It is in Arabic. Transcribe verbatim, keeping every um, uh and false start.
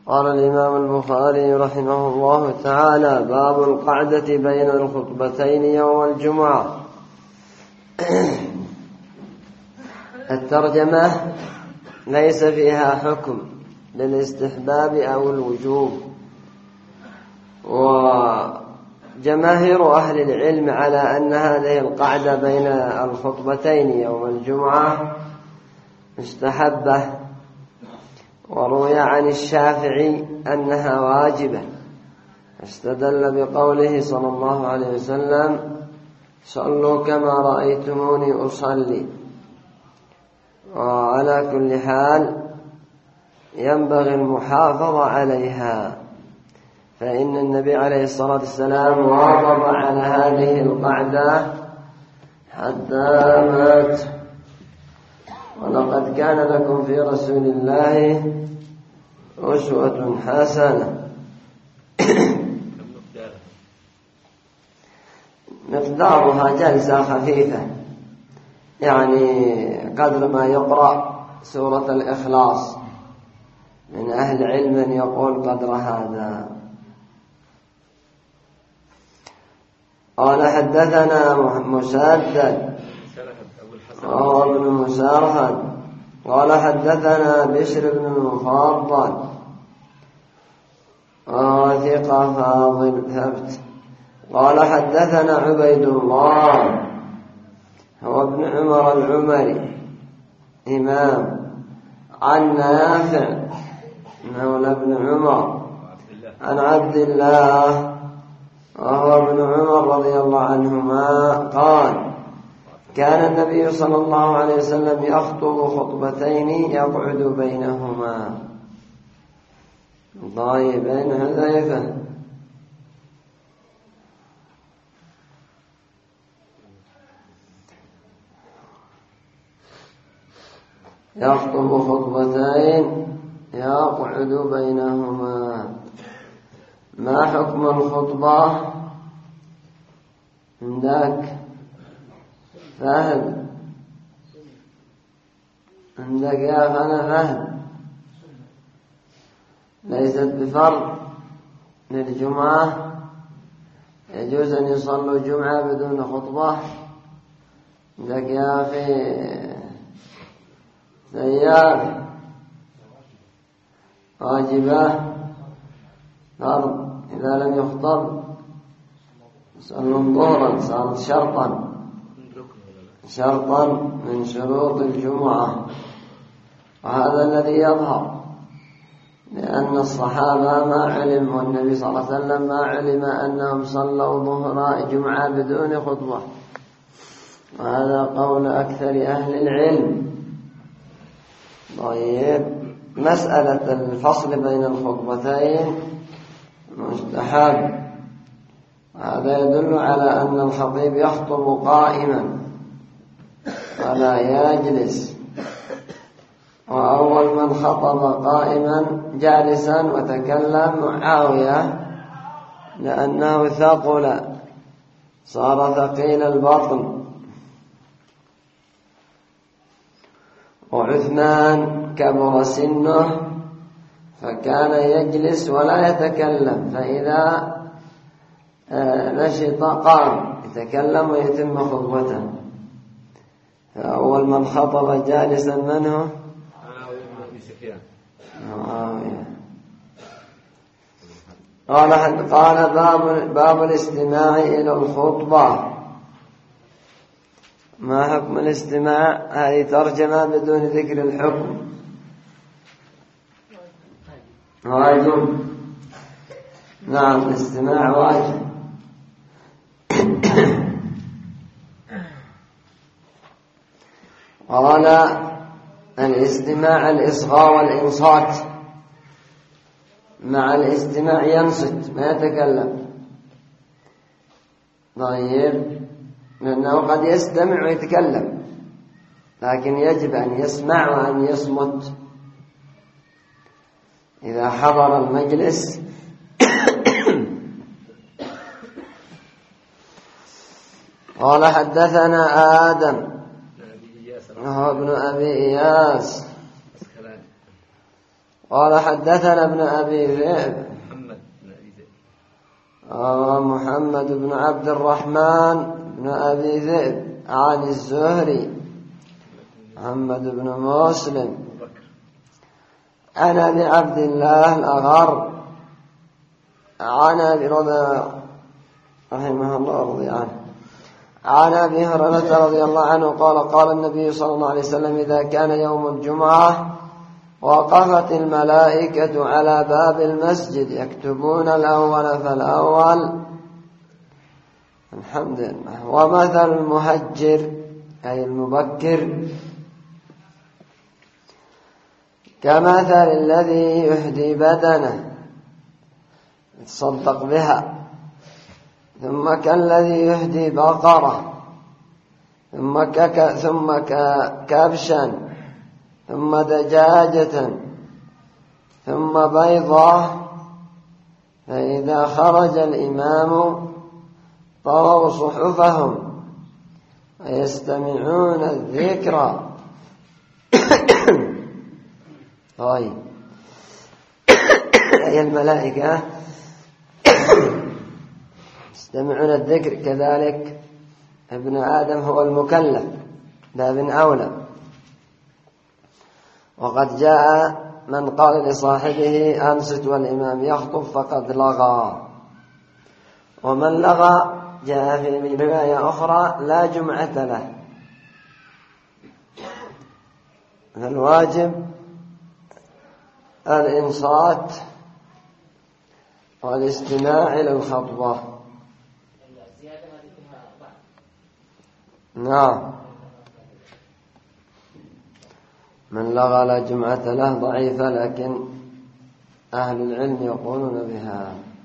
قال الإمام البخاري رحمه الله تعالى: باب القعدة بين الخطبتين يوم الجمعة. الترجمة ليس فيها حكم للاستحباب أو الوجوب، وجماهير أهل العلم على أن هذه القعدة بين الخطبتين يوم الجمعة مستحبة، وروي عن الشافعي أنها واجبة، استدل بقوله صلى الله عليه وسلم: صلوا كما رأيتموني أصلي. وعلى كل حال ينبغي المحافظة عليها، فإن النبي عليه الصلاة والسلام واظب على هذه القعدة حتى مات. ولقد كان لكم في رسول الله أسوة حسنة. مقدارها جلسة خفيفة، يعني قدر ما يقرأ سورة الإخلاص. من أهل علم يقول قدر هذا. قال: حدثنا مسدد وهو ابن مسرهد قال: حدثنا بشر بن المفضل وهو ثقة فاضل ثبت. قال: حدثنا عبيد الله هو ابن عمر العمري إمام، عن نافع مولى ابن عمر عن عبد الله وهو ابن عمر رضي الله عنهما قال: كان النبي صلى الله عليه وسلم يخطب خطبتين يقعد بينهما. طيب، بين حذيفة. يخطب خطبتين يقعد بينهما. ما حكم الخطبة عندك؟ فهد عندك يا أخانا فهد؟ ليست بفرض للجمعة، يجوز أن يصلوا الجمعة بدون خطبة. عندك يا أخي سيار؟ واجبة فرض إذا لم يخطب صلوا ظهرا، صارت شرطا شرطا من شروط الجمعة. وهذا الذي يظهر، لأن الصحابة ما علم، والنبي صلى الله عليه وسلم ما علم أنهم صلوا ظهر جمعة بدون خطبة. وهذا قول أكثر أهل العلم. طيب، مسألة الفصل بين الخطبتين مستحب. هذا يدل على أن الخطيب يخطب قائما ولا يجلس. وأول من خطب قائما جالسا وتكلم معاوية، لأنه ثقل، صار ثقيل البطن. وعثمان كبر سنه فكان يجلس ولا يتكلم، فإذا نشط قام يتكلم ويتم خطبته. فأول من خطب جالسا من هو؟ معاوية. قال قال باب, باب الاستماع إلى الخطبة. ما حكم الاستماع؟ هذه ترجمة بدون ذكر الحكم. واجب. نعم، الاستماع واجب. قال: الاستماع الإصغاء والإنصات. مع الاستماع ينصت ما يتكلم. طيب، لأنه قد يستمع ويتكلم، لكن يجب أن يسمع وأن يصمت إذا حضر المجلس. قال: حدثنا آدم وهو ابن أبي إياس قال حدثنا ابن أبي ذئب محمد بن أبي ذئب آه محمد بن عبد الرحمن بن أبي ذئب عن الزهري محمد بن مسلم عن أبي عبد الله الأغر عن أبي رضي رحمه الله رضي عنه عن أبي هريرة رضي الله عنه قال قال النبي صلى الله عليه وسلم إذا كان يوم الجمعة وقفت الملائكة على باب المسجد يكتبون الأول فالأول الحمد لله ومثل المهجر أي المبكر كمثل الذي يهدي بدنه يتصدق بها ثم كالذي يهدي بقرة ثم كك ثم كبشا ثم دجاجة ثم بيضة فإذا خرج الإمام طووا صحفهم ويستمعون الذكر طيب أي الملائكة يستمعون الذكر كذلك ابن آدم هو المكلف باب أولى وقد جاء من قال لصاحبه أنصت والإمام يخطب فقد لغى ومن لغى جاء في رواية أخرى لا جمعة له فالواجب الإنصات والاستماع إلى الخطبة نعم من لغى لا جمعة له ضعيفة لكن أهل العلم يقولون بها